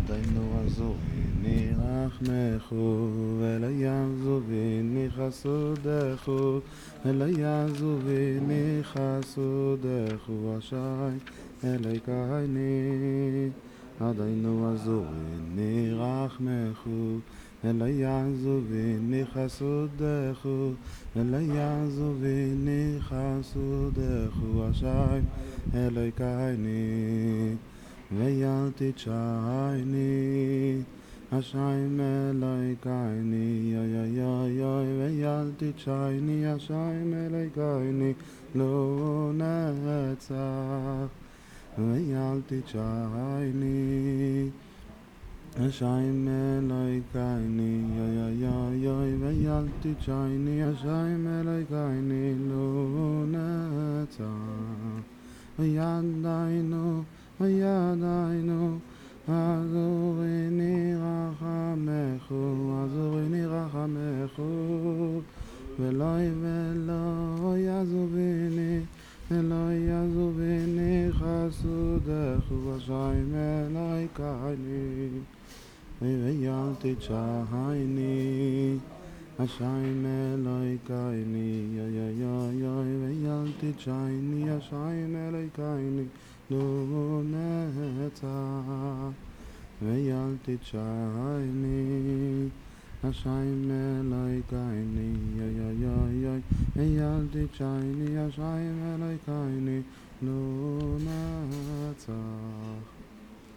עדינו עזוביני רחמךו, ולא יעזוביני חסודךו, ולא יעזוביני חסודךו, השם אלוהיני. עדינו עזוביני רחמךו, ולא יעזוביני חסודךו, ולא יעזוביני חסודךו, השם אלוהיני. ואל תתשעני, השם אלוהיני, יוי יוי יוי יוי, ואל תתשעני, השם אלוהיני, לא נצח. ואל תתשעני, השם אלוהיני, יוי יוי יוי יוי, ואל תתשעני, השם אלוהיני, לא נצח. וידענו וידענו עזוריני רחמךו, עזוריני רחמךו, ולא יעזוביני, ולא יעזוביני חסודךו, השם אלוהיני. ואל תתשעני, השם אלוהיני, יוי יוי יוי יוי, ואל תתשעני, השם אלוהיני, לא נצח. ואל תתשעני, השם אלוהיני, יוי יוי יוי יוי, ואל תתשעני, השם אלוהיני, לא נצח.